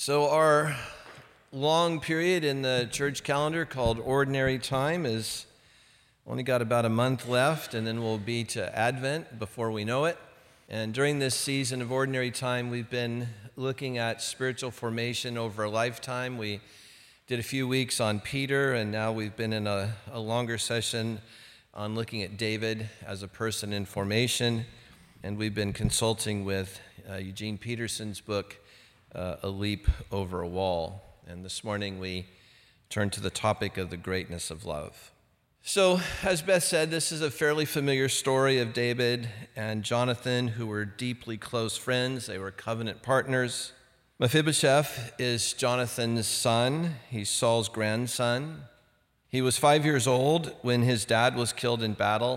So our long period in the church calendar called Ordinary Time is only got about a month left, and then we'll be to Advent before we know it. And during this season of Ordinary Time, we've been looking at spiritual formation over a lifetime. We did a few weeks on Peter, and now we've been in a longer session on looking at David as a person in formation. And we've been consulting with Eugene Peterson's book, A Leap Over a Wall. And this morning we turn to the topic of the greatness of love. So, as Beth said, this is a fairly familiar story of David and Jonathan, who were deeply close friends. They were covenant partners. Mephibosheth is Jonathan's son. He's Saul's grandson. He was 5 years old when his dad was killed in battle,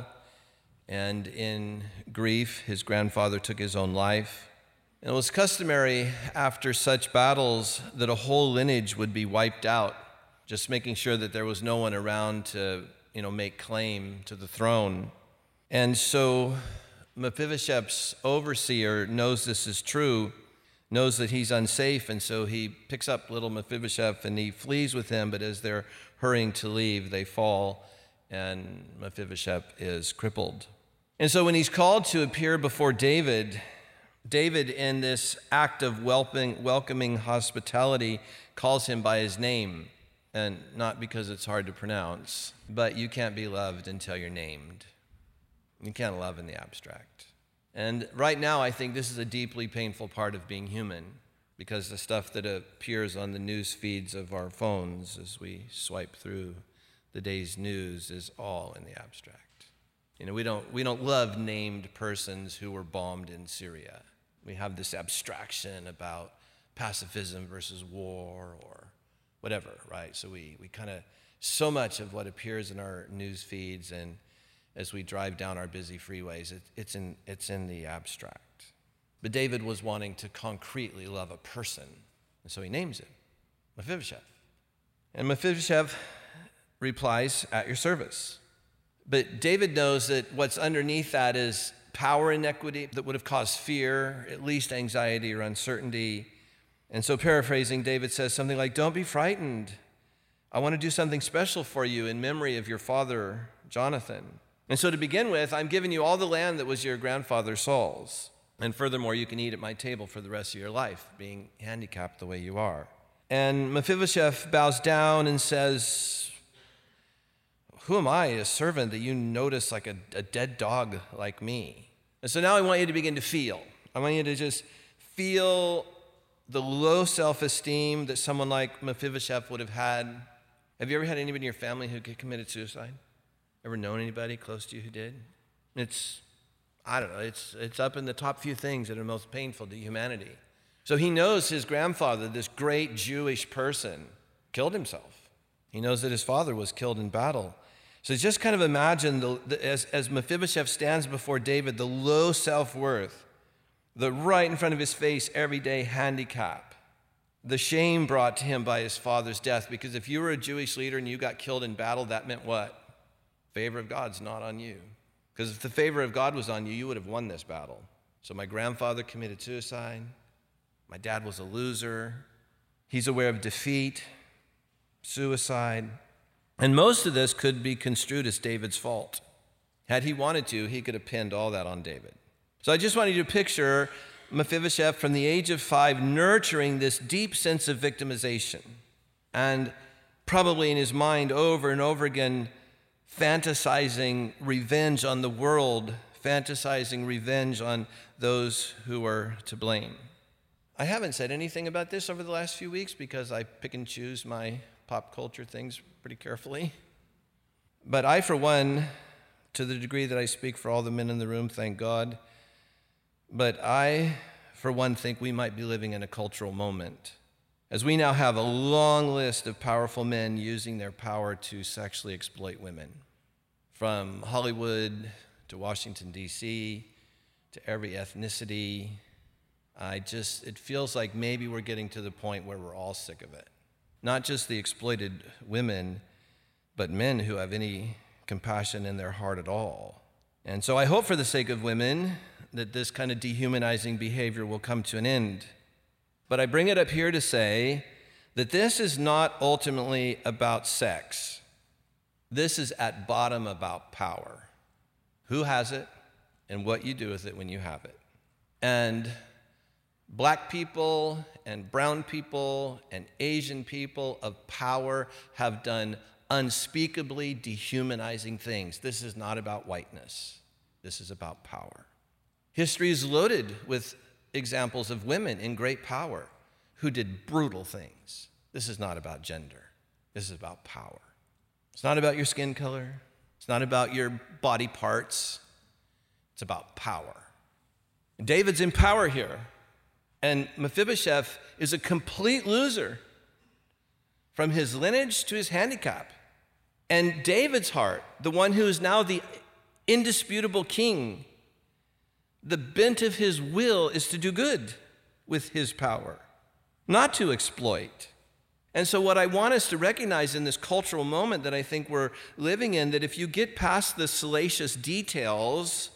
and in grief, his grandfather took his own life. And it was customary after such battles that a whole lineage would be wiped out, just making sure that there was no one around to make claim to the throne. And so Mephibosheth's overseer knows this is true, knows that he's unsafe, and so he picks up little Mephibosheth and he flees with him, but as they're hurrying to leave, they fall, and Mephibosheth is crippled. And so when he's called to appear before David, in this act of welcoming hospitality, calls him by his name. And not because it's hard to pronounce, but you can't be loved until you're named. You can't love in the abstract. And right now, I think this is a deeply painful part of being human, because the stuff that appears on the news feeds of our phones as we swipe through the day's news is all in the abstract. We don't love named persons who were bombed in Syria. We have this abstraction about pacifism versus war or whatever, right? So we kind of, so much of what appears in our news feeds and as we drive down our busy freeways, it's in the abstract. But David was wanting to concretely love a person, and so he names it Mephibosheth. And Mephibosheth replies, "At your service." But David knows that what's underneath that is power inequity that would have caused fear, at least anxiety or uncertainty. And so paraphrasing, David says something like, "Don't be frightened. I want to do something special for you in memory of your father, Jonathan. And so to begin with, I'm giving you all the land that was your grandfather Saul's. And furthermore, you can eat at my table for the rest of your life, being handicapped the way you are." And Mephibosheth bows down and says, "Who am I, a servant, that you notice like a dead dog like me?" And so now I want you to begin to feel. I want you to just feel the low self-esteem that someone like Mephibosheth would have had. Have you ever had anybody in your family who committed suicide? Ever known anybody close to you who did? It's up in the top few things that are most painful to humanity. So he knows his grandfather, this great Jewish person, killed himself. He knows that his father was killed in battle. So just kind of imagine, as Mephibosheth stands before David, the low self-worth, the right in front of his face everyday handicap, the shame brought to him by his father's death. Because if you were a Jewish leader and you got killed in battle, that meant what? Favor of God's not on you. Because if the favor of God was on you, you would have won this battle. So my grandfather committed suicide. My dad was a loser. He's aware of defeat, suicide. And most of this could be construed as David's fault. Had he wanted to, he could have pinned all that on David. So I just want you to picture Mephibosheth from the age of 5 nurturing this deep sense of victimization, and probably in his mind over and over again fantasizing revenge on the world, fantasizing revenge on those who are to blame. I haven't said anything about this over the last few weeks because I pick and choose my pop culture things pretty carefully. But I, for one, to the degree that I speak for all the men in the room, thank God, but I, for one, think we might be living in a cultural moment, as we now have a long list of powerful men using their power to sexually exploit women. From Hollywood to Washington, D.C., to every ethnicity, it feels like maybe we're getting to the point where we're all sick of it. Not just the exploited women, but men who have any compassion in their heart at all. And so I hope for the sake of women that this kind of dehumanizing behavior will come to an end. But I bring it up here to say that this is not ultimately about sex. This is at bottom about power. Who has it and what you do with it when you have it. And black people and brown people and Asian people of power have done unspeakably dehumanizing things. This is not about whiteness. This is about power. History is loaded with examples of women in great power who did brutal things. This is not about gender. This is about power. It's not about your skin color. It's not about your body parts. It's about power. David's in power here, and Mephibosheth is a complete loser from his lineage to his handicap. And David's heart, the one who is now the indisputable king, the bent of his will is to do good with his power, not to exploit. And so what I want us to recognize in this cultural moment that I think we're living in, that if you get past the salacious details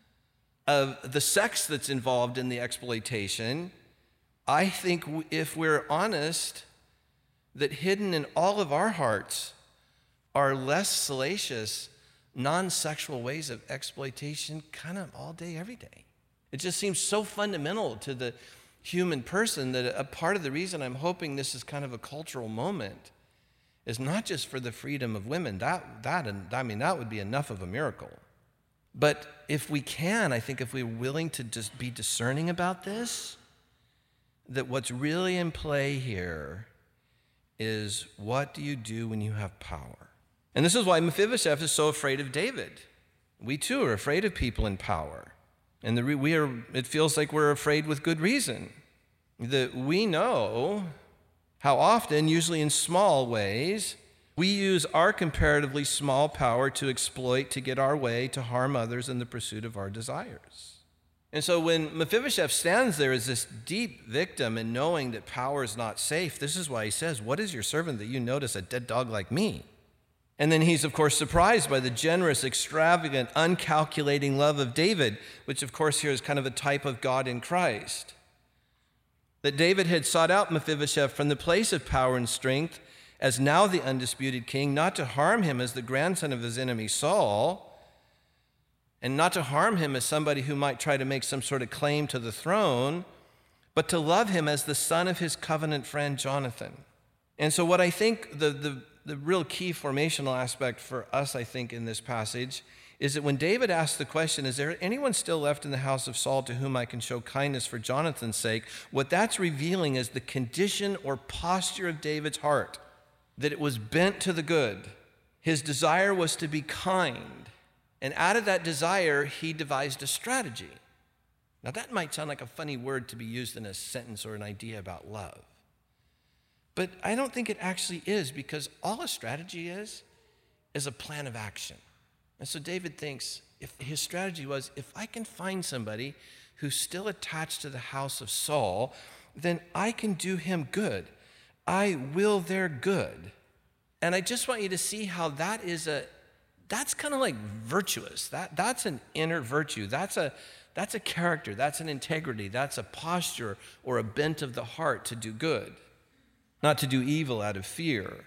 of the sex that's involved in the exploitation, I think if we're honest, that hidden in all of our hearts are less salacious, non-sexual ways of exploitation kind of all day, every day. It just seems so fundamental to the human person that a part of the reason I'm hoping this is kind of a cultural moment is not just for the freedom of women. That would be enough of a miracle. But if we can, I think if we're willing to just be discerning about this, that what's really in play here is what do you do when you have power? And this is why Mephibosheth is so afraid of David. We too are afraid of people in power. And it feels like we're afraid with good reason. That we know how often, usually in small ways, we use our comparatively small power to exploit, to get our way, to harm others in the pursuit of our desires. And so when Mephibosheth stands there as this deep victim and knowing that power is not safe, this is why he says, "What is your servant that you notice a dead dog like me?" And then he's, of course, surprised by the generous, extravagant, uncalculating love of David, which, of course, here is kind of a type of God in Christ. That David had sought out Mephibosheth from the place of power and strength as now the undisputed king, not to harm him as the grandson of his enemy Saul, and not to harm him as somebody who might try to make some sort of claim to the throne, but to love him as the son of his covenant friend Jonathan. And so what I think the real key formational aspect for us, I think, in this passage is that when David asks the question, is there anyone still left in the house of Saul to whom I can show kindness for Jonathan's sake? What that's revealing is the condition or posture of David's heart, that it was bent to the good. His desire was to be kind. And out of that desire, he devised a strategy. Now that might sound like a funny word to be used in a sentence or an idea about love. But I don't think it actually is, because all a strategy is a plan of action. And so David thinks, if his strategy was, if I can find somebody who's still attached to the house of Saul, then I can do him good. I will their good. And I just want you to see how that's kind of like virtuous. That's an inner virtue. That's a character. That's an integrity. That's a posture or a bent of the heart to do good. Not to do evil out of fear,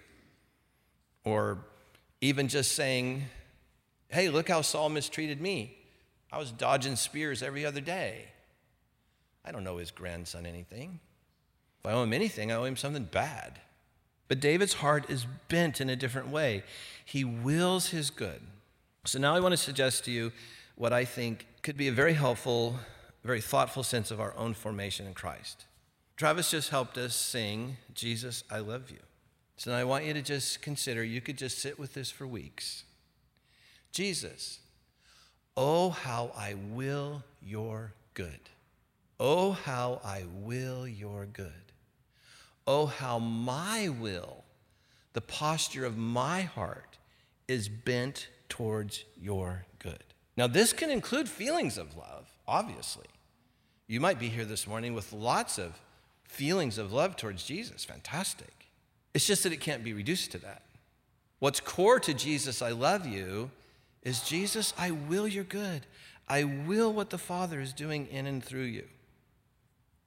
or even just saying, hey, look how Saul mistreated me. I was dodging spears every other day. I don't owe his grandson anything. If I owe him anything, I owe him something bad. But David's heart is bent in a different way. He wills his good. So now I want to suggest to you what I think could be a very helpful, very thoughtful sense of our own formation in Christ. Travis just helped us sing, Jesus, I Love You. So now I want you to just consider, you could just sit with this for weeks. Jesus, oh, how I will your good. Oh, how I will your good. Oh, how my will, the posture of my heart, is bent towards your good. Now, this can include feelings of love, obviously. You might be here this morning with lots of feelings of love towards Jesus. Fantastic. It's just that it can't be reduced to that. What's core to Jesus, I love you, is Jesus, I will your good. I will what the Father is doing in and through you.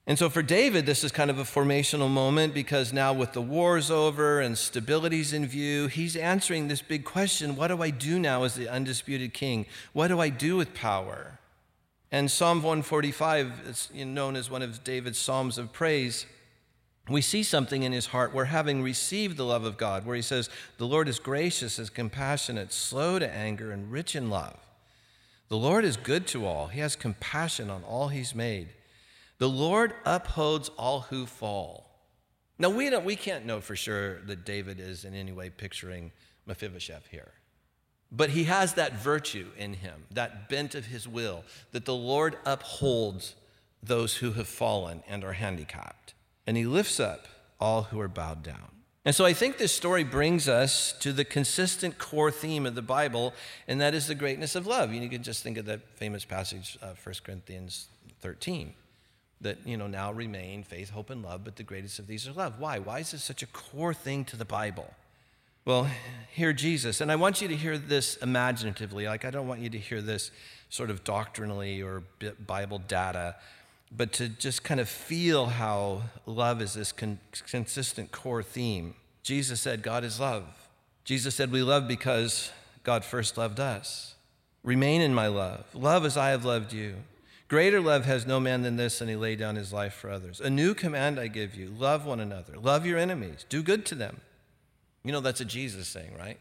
And so for David, this is kind of a formational moment because now with the wars over and stability's in view, he's answering this big question: what do I do now as the undisputed king? What do I do with power? And Psalm 145 is known as one of David's Psalms of praise. We see something in his heart where, having received the love of God, where he says, the Lord is gracious, is compassionate, slow to anger, and rich in love. The Lord is good to all. He has compassion on all he's made. The Lord upholds all who fall. Now, we can't know for sure that David is in any way picturing Mephibosheth here. But he has that virtue in him, that bent of his will, that the Lord upholds those who have fallen and are handicapped. And he lifts up all who are bowed down. And so I think this story brings us to the consistent core theme of the Bible, and that is the greatness of love. You can just think of that famous passage, 1 Corinthians 13. That, now remain faith, hope, and love, but the greatest of these are love. Why? Why is this such a core thing to the Bible? Well, hear Jesus, and I want you to hear this imaginatively. I don't want you to hear this sort of doctrinally or Bible data, but to just kind of feel how love is this consistent core theme. Jesus said, God is love. Jesus said, we love because God first loved us. Remain in my love. Love as I have loved you. Greater love has no man than this, and he laid down his life for others. A new command I give you: love one another. Love your enemies. Do good to them. That's a Jesus saying, right?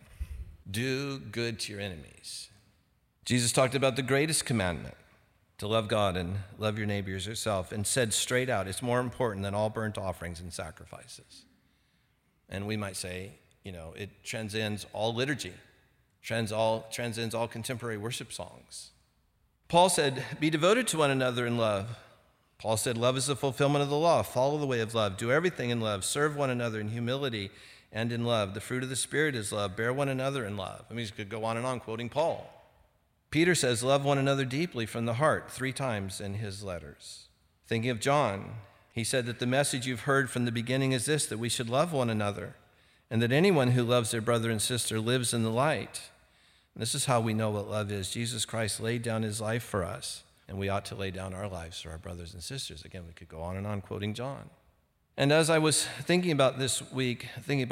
Do good to your enemies. Jesus talked about the greatest commandment, to love God and love your neighbor as yourself, and said straight out, it's more important than all burnt offerings and sacrifices. And we might say, it transcends all liturgy, transcends all contemporary worship songs. Paul said, be devoted to one another in love. Paul said, love is the fulfillment of the law. Follow the way of love. Do everything in love. Serve one another in humility and in love. The fruit of the Spirit is love. Bear one another in love. You could go on and on quoting Paul. Peter says, love one another deeply from the heart 3 times in his letters. Thinking of John, he said that the message you've heard from the beginning is this, that we should love one another, and that anyone who loves their brother and sister lives in the light. This is how we know what love is. Jesus Christ laid down his life for us, and we ought to lay down our lives for our brothers and sisters. Again, we could go on and on quoting John. And as I was thinking about this week,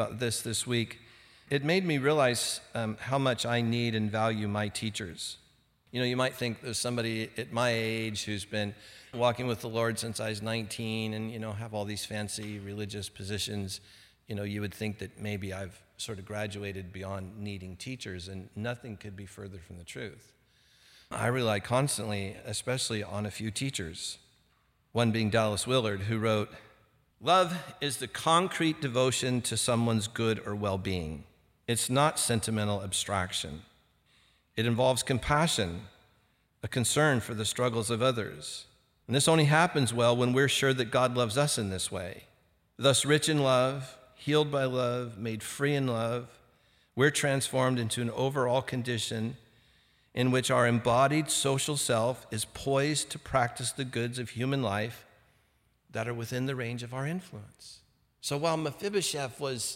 it made me realize how much I need and value my teachers. You might think there's somebody at my age who's been walking with the Lord since I was 19 and, have all these fancy religious positions. You would think that maybe I've sort of graduated beyond needing teachers, and nothing could be further from the truth. I rely constantly, especially on a few teachers, one being Dallas Willard, who wrote, love is the concrete devotion to someone's good or well-being. It's not sentimental abstraction. It involves compassion, a concern for the struggles of others. And this only happens well when we're sure that God loves us in this way. Thus, rich in love, healed by love, made free in love, we're transformed into an overall condition in which our embodied social self is poised to practice the goods of human life that are within the range of our influence. So while Mephibosheth was,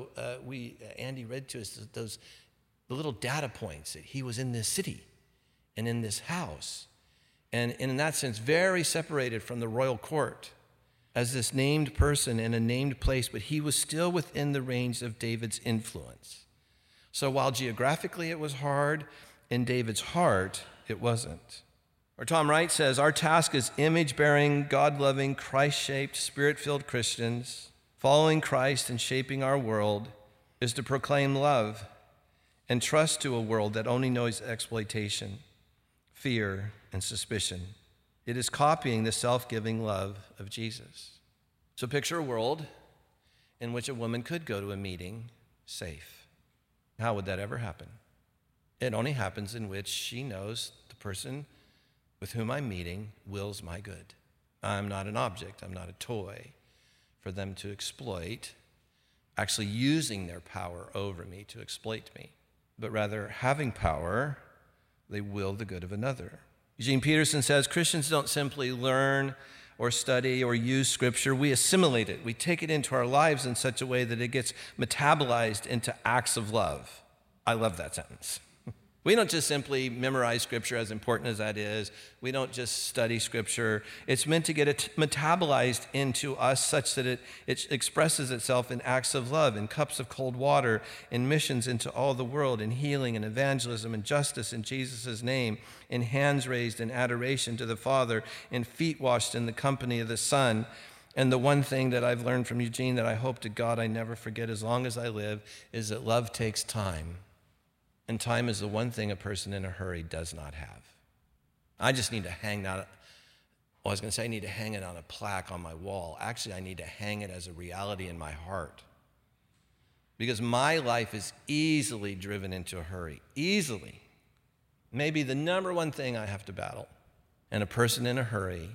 Andy read to us the little data points that he was in this city and in this house, and in that sense, very separated from the royal court as this named person in a named place, but he was still within the range of David's influence. So while geographically it was hard, in David's heart, it wasn't. Or Tom Wright says, our task as image-bearing, God-loving, Christ-shaped, Spirit-filled Christians, following Christ and shaping our world, is to proclaim love and trust to a world that only knows exploitation, fear, and suspicion. It is copying the self-giving love of Jesus. So picture a world in which a woman could go to a meeting safe. How would that ever happen? It only happens in which she knows the person with whom I'm meeting wills my good. I'm not an object. I'm not a toy for them to exploit, actually using their power over me to exploit me, but rather having power, they will the good of another. Eugene Peterson says, Christians don't simply learn or study or use Scripture. We assimilate it. We take it into our lives in such a way that it gets metabolized into acts of love. I love that sentence. We don't just simply memorize Scripture, as important as that is. We don't just study Scripture. It's meant to get it metabolized into us such that it expresses itself in acts of love, in cups of cold water, in missions into all the world, in healing and evangelism and justice in Jesus' name, in hands raised in adoration to the Father, in feet washed in the company of the Son. And the one thing that I've learned from Eugene that I hope to God I never forget as long as I live is that love takes time. And time is the one thing a person in a hurry does not have. I just need to hang that. Well, I was going to say I need to hang it on a plaque on my wall. Actually, I need to hang it as a reality in my heart. Because my life is easily driven into a hurry. Easily. Maybe the number one thing I have to battle. And a person in a hurry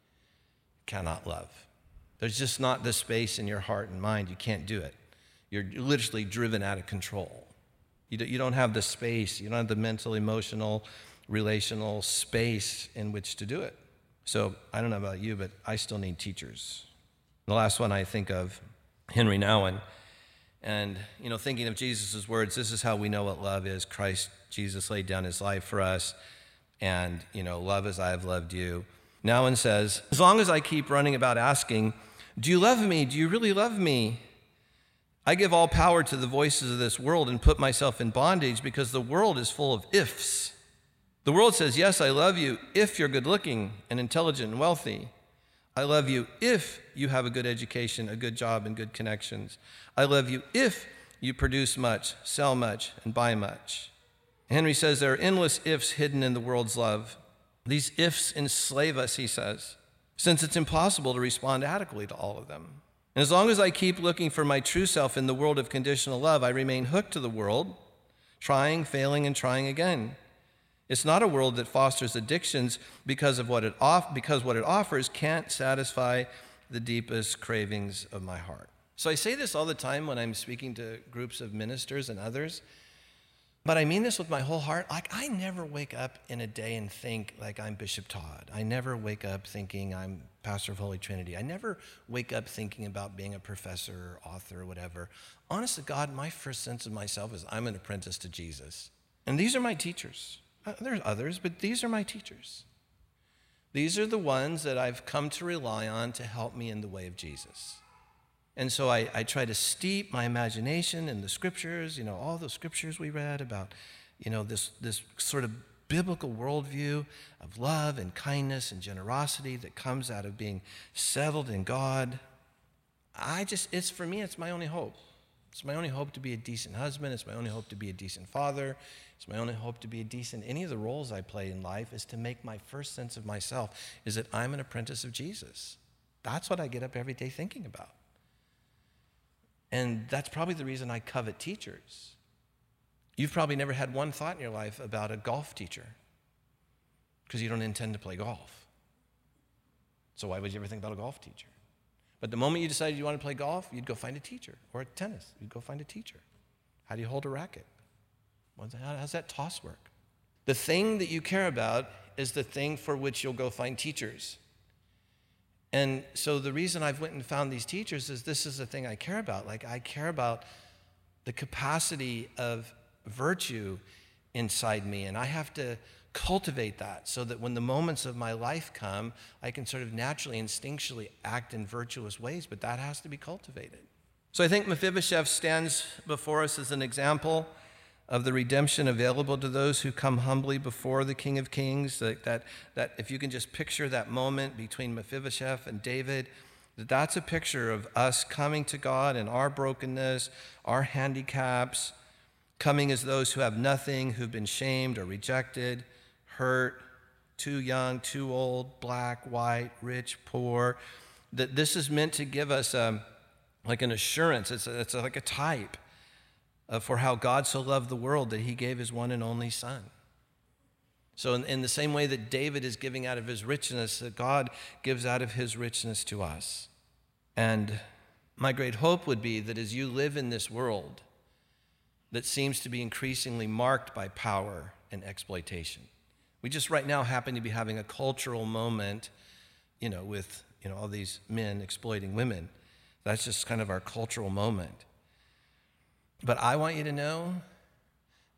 cannot love. There's just not the space in your heart and mind. You can't do it. You're literally driven out of control. You don't have the space. You don't have the mental, emotional, relational space in which to do it. So I don't know about you, but I still need teachers. The last one I think of, Henry Nouwen. And, thinking of Jesus' words, this is how we know what love is. Christ, Jesus laid down his life for us. And, love as I have loved you. Nouwen says, as long as I keep running about asking, do you love me? Do you really love me? I give all power to the voices of this world and put myself in bondage because the world is full of ifs. The world says, yes, I love you if you're good looking and intelligent and wealthy. I love you if you have a good education, a good job, and good connections. I love you if you produce much, sell much, and buy much. Henry says there are endless ifs hidden in the world's love. These ifs enslave us, he says, since it's impossible to respond adequately to all of them. And as long as I keep looking for my true self in the world of conditional love, I remain hooked to the world, trying, failing, and trying again. It's not a world that fosters addictions because what it offers can't satisfy the deepest cravings of my heart. So I say this all the time when I'm speaking to groups of ministers and others, but I mean this with my whole heart. Like, I never wake up in a day and think like I'm Bishop Todd. I never wake up thinking I'm pastor of Holy Trinity. I never wake up thinking about being a professor or author or whatever. Honest to God, my first sense of myself is I'm an apprentice to Jesus. And these are my teachers. There's others, but these are my teachers. These are the ones that I've come to rely on to help me in the way of Jesus. And so I try to steep my imagination in the scriptures, all the scriptures we read about, this sort of biblical worldview of love and kindness and generosity that comes out of being settled in God. For me, it's my only hope. It's my only hope to be a decent husband. It's my only hope to be a decent father. It's my only hope to be a decent, any of the roles I play in life is to make my first sense of myself is that I'm an apprentice of Jesus. That's what I get up every day thinking about. And that's probably the reason I covet teachers. You've probably never had one thought in your life about a golf teacher because you don't intend to play golf. So why would you ever think about a golf teacher? But the moment you decided you want to play golf, you'd go find a teacher. Or at tennis, you'd go find a teacher. How do you hold a racket? How's that toss work? The thing that you care about is the thing for which you'll go find teachers. And so the reason I've went and found these teachers is this is the thing I care about. Like, I care about the capacity of virtue inside me, and I have to cultivate that so that when the moments of my life come, I can sort of naturally, instinctually act in virtuous ways, but that has to be cultivated. So I think Mephibosheth stands before us as an example of the redemption available to those who come humbly before the King of Kings, that if you can just picture that moment between Mephibosheth and David, that's a picture of us coming to God in our brokenness, our handicaps, coming as those who have nothing, who've been shamed or rejected, hurt, too young, too old, black, white, rich, poor. That this is meant to give us like an assurance. It's like a type for how God so loved the world that he gave his one and only Son. So in the same way that David is giving out of his richness, that God gives out of his richness to us. And my great hope would be that as you live in this world that seems to be increasingly marked by power and exploitation. We just right now happen to be having a cultural moment, with all these men exploiting women. That's just kind of our cultural moment. But I want you to know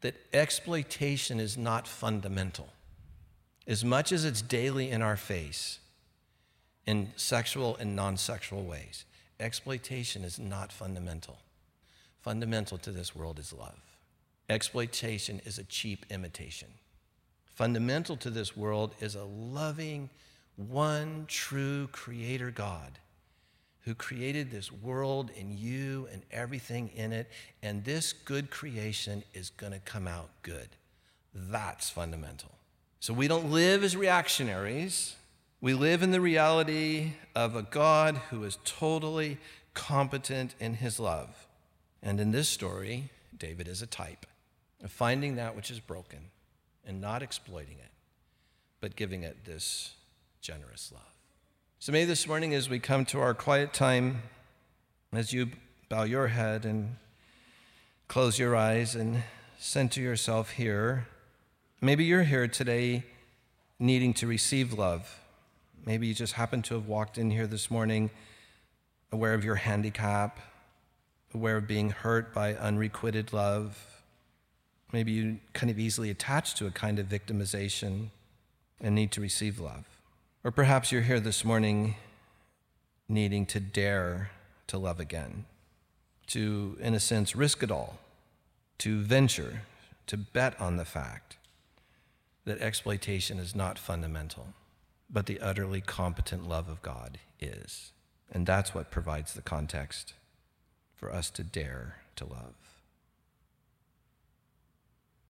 that exploitation is not fundamental. As much as it's daily in our face, in sexual and non-sexual ways, exploitation is not fundamental. Fundamental to this world is love. Exploitation is a cheap imitation. Fundamental to this world is a loving, one true creator God who created this world and you and everything in it, and this good creation is going to come out good. That's fundamental. So we don't live as reactionaries. We live in the reality of a God who is totally competent in his love. And in this story, David is a type of finding that which is broken and not exploiting it, but giving it this generous love. So maybe this morning as we come to our quiet time, as you bow your head and close your eyes and center yourself here, maybe you're here today needing to receive love. Maybe you just happen to have walked in here this morning aware of your handicap, aware of being hurt by unrequited love. Maybe you kind of easily attached to a kind of victimization and need to receive love. Or perhaps you're here this morning needing to dare to love again, to, in a sense, risk it all, to venture, to bet on the fact that exploitation is not fundamental, but the utterly competent love of God is. And that's what provides the context for us to dare to love.